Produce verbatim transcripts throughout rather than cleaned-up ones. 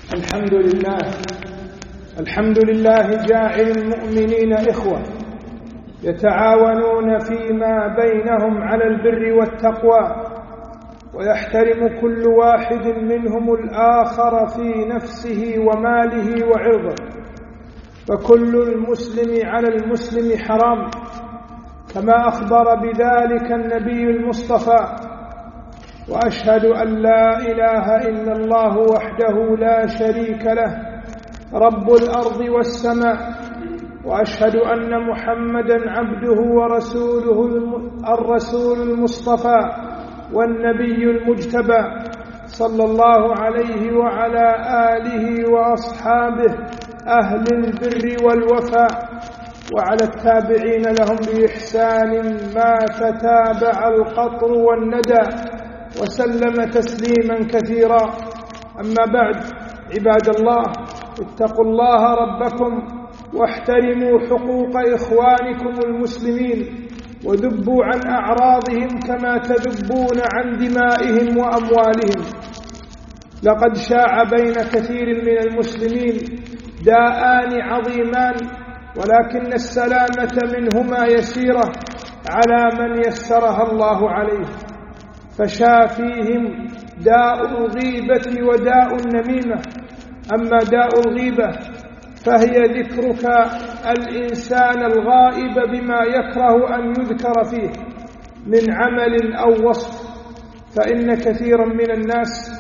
الحمد لله الحمد لله جاعل المؤمنين إخوة يتعاونون فيما بينهم على البر والتقوى، ويحترم كل واحد منهم الآخر في نفسه وماله وعرضه، فكل المسلم على المسلم حرام، كما أخبر بذلك النبي المصطفى. وأشهد أن لا إله إلا الله وحده لا شريك له رب الأرض والسماء، وأشهد أن محمدًا عبده ورسوله الرسول المصطفى والنبي المجتبى، صلى الله عليه وعلى آله وأصحابه أهل البر والوفاء، وعلى التابعين لهم بإحسان ما تتابع القطر والندى، وسلم تسليما كثيرا. أما بعد، عباد الله، اتقوا الله ربكم واحترموا حقوق إخوانكم المسلمين، وذبوا عن أعراضهم كما تذبون عن دمائهم وأموالهم. لقد شاع بين كثير من المسلمين داءان عظيمان، ولكن السلامة منهما يسيرة على من يسرها الله عليه، فشافيهم داء الغيبة وداء النميمة. أما داء الغيبة فهي ذكرك الإنسان الغائب بما يكره أن يذكر فيه من عمل أو وصف، فإن كثيرا من الناس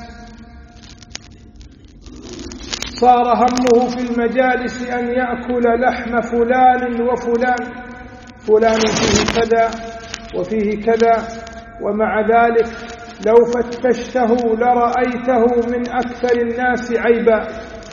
صار همه في المجالس أن يأكل لحم فلان وفلان، فلان فيه كذا وفيه كذا، ومع ذلك لو فتشته لرأيته من أكثر الناس عيبا،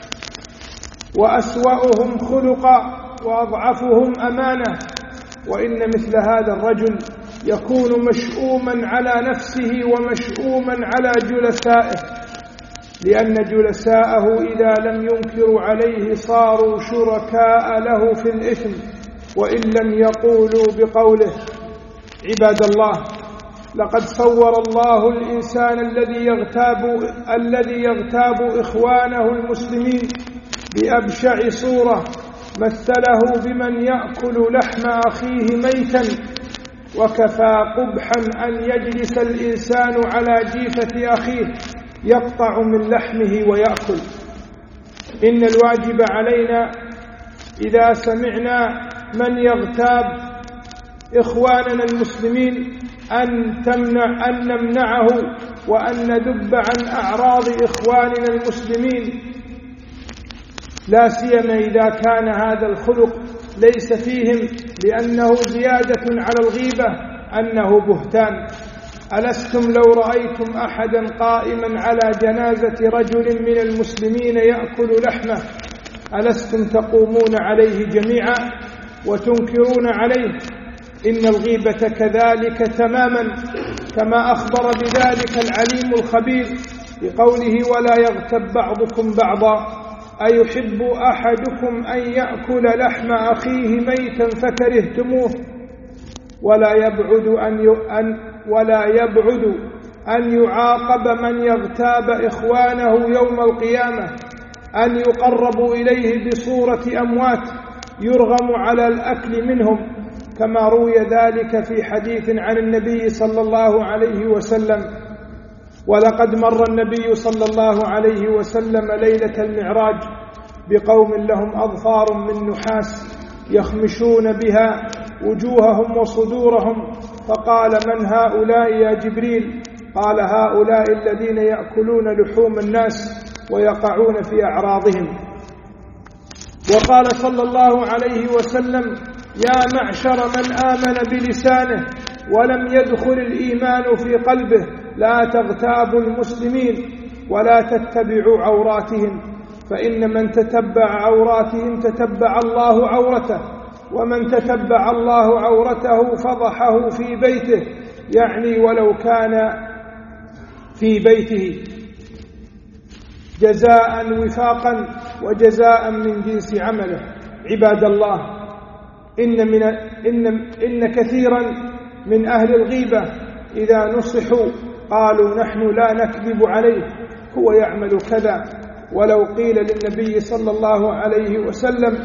وأسوأهم خلقا، وأضعفهم أمانة. وإن مثل هذا الرجل يكون مشؤوما على نفسه ومشؤوما على جلسائه، لأن جلساءه إذا لم ينكروا عليه صاروا شركاء له في الإثم وإن لم يقولوا بقوله. عباد الله، لقد صور الله الإنسان الذي يغتاب الذي يغتاب إخوانه المسلمين بأبشع صورة، مثله بمن يأكل لحم أخيه ميتا، وكفى قبحا أن يجلس الإنسان على جيفة أخيه يقطع من لحمه ويأكل. إن الواجب علينا إذا سمعنا من يغتاب إخواننا المسلمين أن تمنع أن نمنعه، وأن ندب عن أعراض إخواننا المسلمين، لا سيما إذا كان هذا الخلق ليس فيهم، لأنه زيادة على الغيبة أنه بهتان. ألستم لو رأيتم أحدا قائما على جنازة رجل من المسلمين يأكل لحمه، ألستم تقومون عليه جميعا وتنكرون عليه؟ إن الغيبة كذلك تماما، كما أخبر بذلك العليم الخبير بقوله: ولا يغتب بعضكم بعضا، أيحب أحدكم أن يأكل لحم أخيه ميتا فكرهتموه؟ ولا يبعد أن ولا يبعد أن يعاقب من يغتاب إخوانه يوم القيامة، أن يقربوا إليه بصورة أموات يرغم على الأكل منهم، كما روي ذلك في حديث عن النبي صلى الله عليه وسلم. ولقد مر النبي صلى الله عليه وسلم ليلة المعراج بقوم لهم أظفار من نحاس يخمشون بها وجوههم وصدورهم، فقال: من هؤلاء يا جبريل؟ قال: هؤلاء الذين يأكلون لحوم الناس ويقعون في أعراضهم. وقال صلى الله عليه وسلم: يا معشر من آمن بلسانه ولم يدخل الإيمان في قلبه، لا تغتابوا المسلمين ولا تتبعوا عوراتهم، فإن من تتبع عوراتهم تتبع الله عورته، ومن تتبع الله عورته فضحه في بيته، يعني ولو كان في بيته، جزاء وفاقا وجزاء من جنس عمله. عباد الله، إن, من إن, إن كثيرا من أهل الغيبة إذا نصحوا قالوا: نحن لا نكذب عليه، هو يعمل كذا ولو قيل للنبي صلى الله عليه وسلم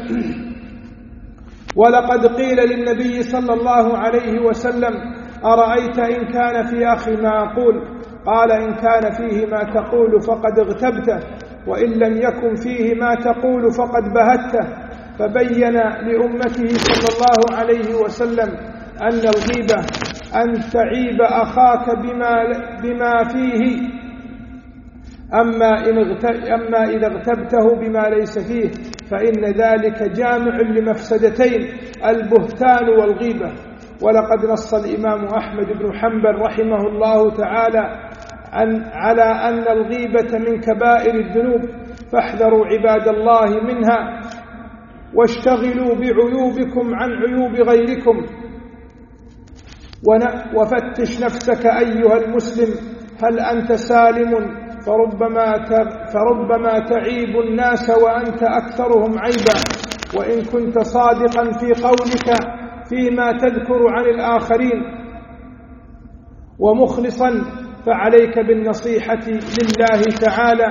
ولقد قيل للنبي صلى الله عليه وسلم أرأيت إن كان في أخي ما أقول؟ قال إن كان فيه ما تقول فقد اغتبته، وإن لم يكن فيه ما تقول فقد بهته. فبين لأمته صلى الله عليه وسلم أن الغيبة أن تعيب أخاك بما, بما فيه، أما, إن أما إذا اغتبته بما ليس فيه فإن ذلك جامع لمفسدتين: البهتان والغيبة. ولقد نص الإمام أحمد بن حنبل رحمه الله تعالى عن على أن الغيبة من كبائر الذنوب، فاحذروا عباد الله منها، واشتغلوا بعيوبكم عن عيوب غيركم، وفتش نفسك أيها المسلم هل أنت سالم، فربما فربما تعيب الناس وأنت أكثرهم عيبا. وإن كنت صادقا في قولك فيما تذكر عن الآخرين ومخلصا فعليك بالنصيحة لله تعالى،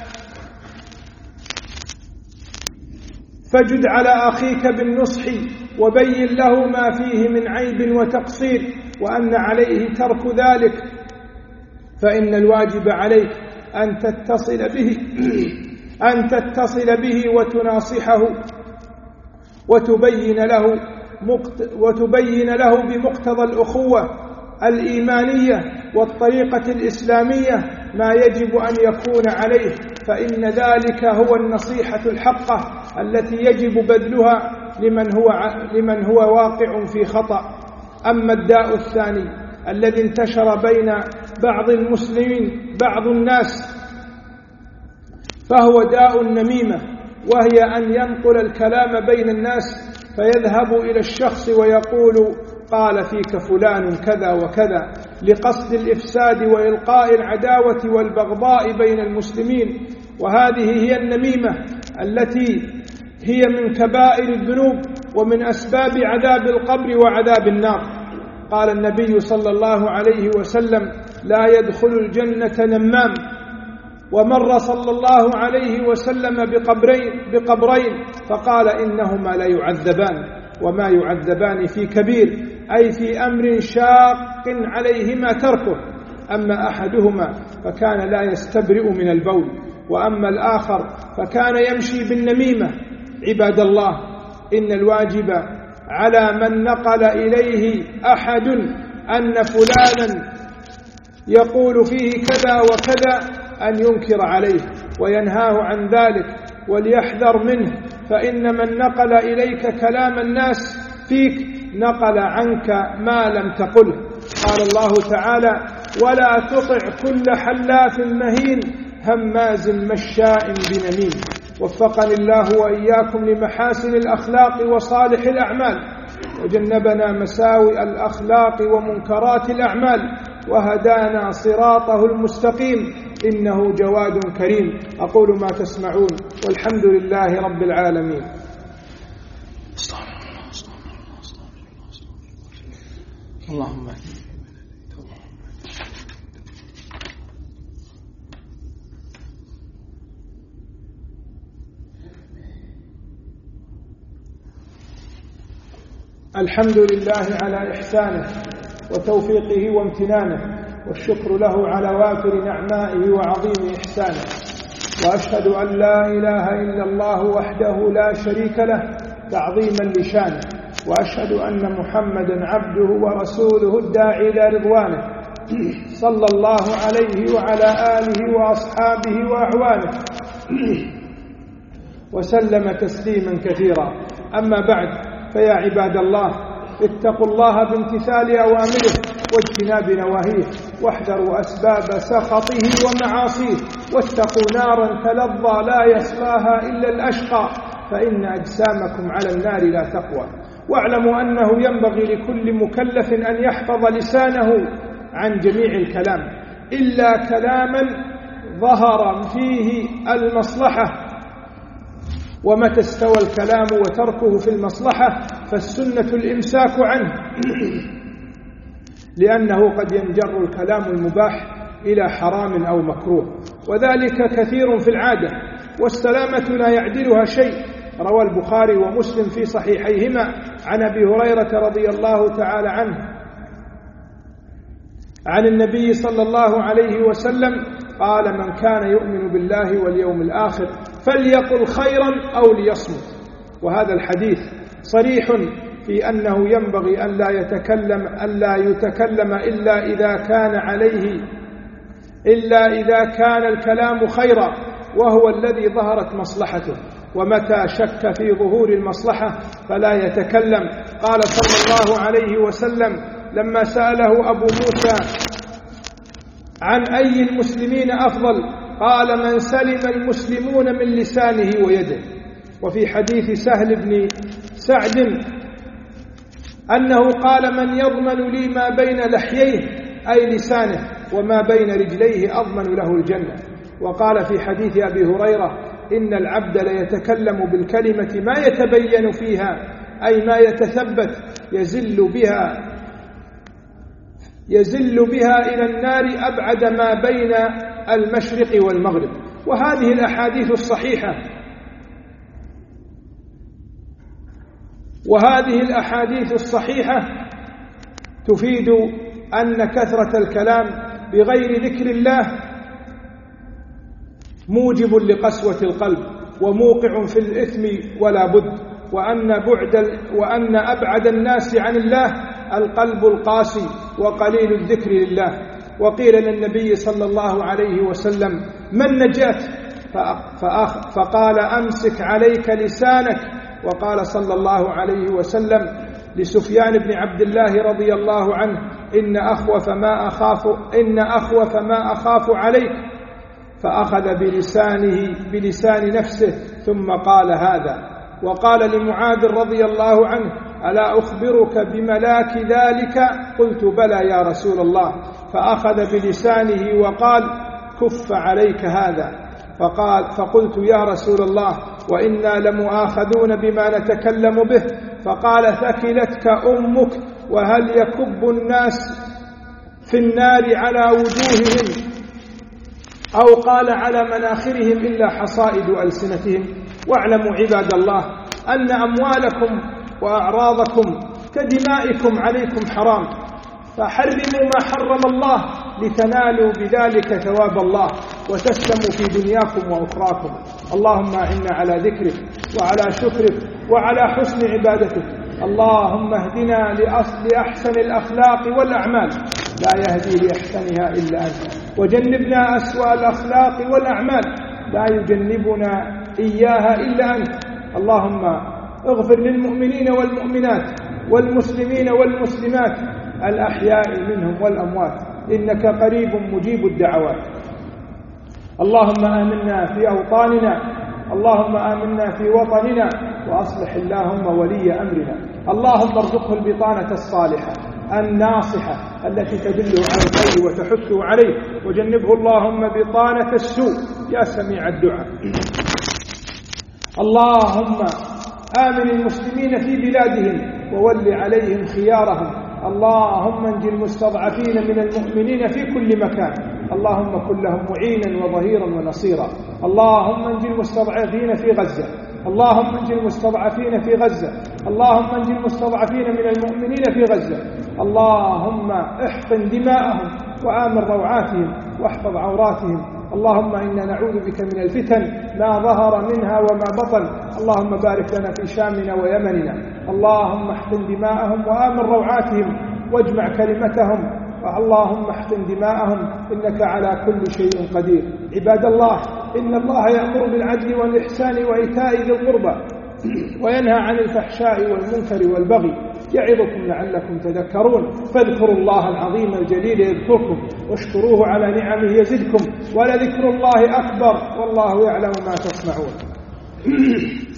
فجد على أخيك بالنصح وبين له ما فيه من عيب وتقصير، وأن عليه ترك ذلك، فإن الواجب عليك أن تتصل به أن تتصل به وتناصحه وتبين له وتبين له بمقتضى الأخوة الإيمانية والطريقة الإسلامية ما يجب أن يكون عليه، فإن ذلك هو النصيحة الحقة التي يجب بذلها لمن هو لمن هو واقع في خطأ. أما الداء الثاني الذي انتشر بين بعض المسلمين بعض الناس فهو داء النميمة، وهي أن ينقل الكلام بين الناس فيذهب إلى الشخص ويقول قال فيك فلان كذا وكذا، لقصد الإفساد وإلقاء العداوة والبغضاء بين المسلمين. وهذه هي النميمة التي هي من كبائر الذنوب ومن أسباب عذاب القبر وعذاب النار. قال النبي صلى الله عليه وسلم لا يدخل الجنة نمام. ومر صلى الله عليه وسلم بقبرين, بقبرين فقال إنهما لا يعذبان وما يعذبان في كبير، أي في أمر شاق عليهما تركه. أما أحدهما فكان لا يستبرئ من البول، وأما الآخر فكان يمشي بالنميمة. عباد الله، إن الواجب على من نقل إليه أحد أن فلانا يقول فيه كذا وكذا أن ينكر عليه وينهاه عن ذلك وليحذر منه، فإن من نقل إليك كلام الناس فيك نقل عنك ما لم تقله. قال الله تعالى ولا تطع كل حلاف مهين هماز مشاء بنميم. وفقني الله وإياكم لمحاسن الأخلاق وصالح الأعمال، وجنبنا مساوئ الأخلاق ومنكرات الأعمال، وهدانا صراطه المستقيم، إنه جواد كريم. أقول ما تسمعون والحمد لله رب العالمين. اللهم الحمد لله على إحسانه وتوفيقه وامتنانه، والشكر له على وافر نعمائه وعظيم إحسانه، وأشهد أن لا إله إلا الله وحده لا شريك له تعظيما لشانه، وأشهد أن محمدا عبده ورسوله الداعي إلى رضوانه صلى الله عليه وعلى آله وأصحابه وأعوانه وسلم تسليما كثيرا. أما بعد، فيا عباد الله، اتقوا الله بامتثال أوامره واجتناب نواهيه، واحذروا أسباب سخطه ومعاصيه، واتقوا نارا تلظى لا يصلاها إلا الأشقى، فإن أجسامكم على النار لا تقوى. واعلموا أنه ينبغي لكل مكلف أن يحفظ لسانه عن جميع الكلام إلا كلاما ظهر فيه المصلحة، ومتى استوى الكلام وتركه في المصلحة فالسنة الإمساك عنه، لأنه قد ينجر الكلام المباح إلى حرام أو مكروه، وذلك كثير في العادة. والسلامة لا يعدلها شيء. روى البخاري ومسلم في صحيحيهما عن أبي هريرة رضي الله تعالى عنه عن النبي صلى الله عليه وسلم قال: من كان يؤمن بالله واليوم الآخر فليقل خيرا أو ليصمت. وهذا الحديث صريح في أنه ينبغي أن لا يتكلم أن لا يتكلم إلا إذا كان عليه إلا إذا كان الكلام خيرا وهو الذي ظهرت مصلحته، ومتى شك في ظهور المصلحة فلا يتكلم. قال صلى الله عليه وسلم لما سأله أبو موسى عن أي المسلمين أفضل قال: من سلم المسلمون من لسانه ويده. وفي حديث سهل بن سعد أنه قال: من يضمن لي ما بين لحييه أي لسانه وما بين رجليه أضمن له الجنة. وقال في حديث أبي هريرة: إن العبد ليتكلم بالكلمة ما يتبين فيها أي ما يتثبت يزل بها يزل بها إلى النار أبعد ما بين المشرق والمغرب. وهذه الأحاديث الصحيحة وهذه الأحاديث الصحيحة تفيد أن كثرة الكلام بغير ذكر الله موجب لقسوة القلب وموقع في الإثم ولا بد، وأن بعد وأن أبعد الناس عن الله القلب القاسي وقليل الذكر لله. وقيل للنبي صلى الله عليه وسلم: ما النجاة؟ فقال: أمسك عليك لسانك. وقال صلى الله عليه وسلم لسفيان بن عبد الله رضي الله عنه: إن أخوف ما أخاف إن أخوف ما أخاف عليك. فأخذ بلسانه بلسان نفسه ثم قال هذا. وقال لمعاذ رضي الله عنه: ألا أخبرك بملاك ذلك؟ قلت: بلى يا رسول الله. فأخذ بلسانه وقال: كف عليك هذا. فقال فقلت: يا رسول الله، وإنا لمؤاخذون بما نتكلم به. فقال: ثكلتك أمك، وهل يكب الناس في النار على وجوههم أو قال على مناخرهم إلا حصائد ألسنتهم. واعلموا عباد الله أن أموالكم وأعراضكم كدمائكم عليكم حرام، فحرموا ما حرم الله لتنالوا بذلك ثواب الله وتسلموا في دنياكم وأخراكم. اللهم أعنا على ذكرك وعلى شكرك وعلى حسن عبادتك. اللهم اهدنا لأحسن الأخلاق والأعمال، لا يهدي لأحسنها إلا أنت، وجنبنا أسوأ الأخلاق والأعمال، لا يجنبنا إياها إلا أنت. اللهم اغفر للمؤمنين والمؤمنات والمسلمين والمسلمات الأحياء منهم والأموات، إنك قريب مجيب الدعوات. اللهم آمنا في أوطاننا، اللهم آمنا في وطننا، وأصلح اللهم ولي أمرنا. اللهم ارزقه البطانة الصالحة الناصحة التي تدله على الخير وتحثه عليه، وجنبه اللهم بطانة السوء يا سميع الدعاء. اللهم آمن المسلمين في بلادهم وول عليهم خيارهم. اللهم انجِ المستضعفين من المؤمنين في كل مكان. اللهم كن لهم معينا وظهيرا ونصيرا. اللهم انجِ المستضعفين في غزة. اللهم انجِ المستضعفين في غزة. اللهم انجِ المستضعفين من المؤمنين في غزة. اللهم احقن دماءهم وآمن روعاتهم واحفظ عوراتهم. اللهم إنا نعوذ بك من الفتن ما ظهر منها وما بطن. اللهم بارك لنا في شامنا ويمننا. اللهم احقن دماءهم وآمن روعاتهم واجمع كلمتهم. اللهم احقن دماءهم إنك على كل شيء قدير. عباد الله، إن الله يأمر بالعدل والإحسان وإيتاء ذي القربى وينهى عن الفحشاء والمنكر والبغي، يعظكم لعلكم تذكرون. فاذكروا الله العظيم الجليل يذكركم، واشكروه على نعمه يزدكم، ولذكر الله أكبر، والله يعلم ما تصنعون.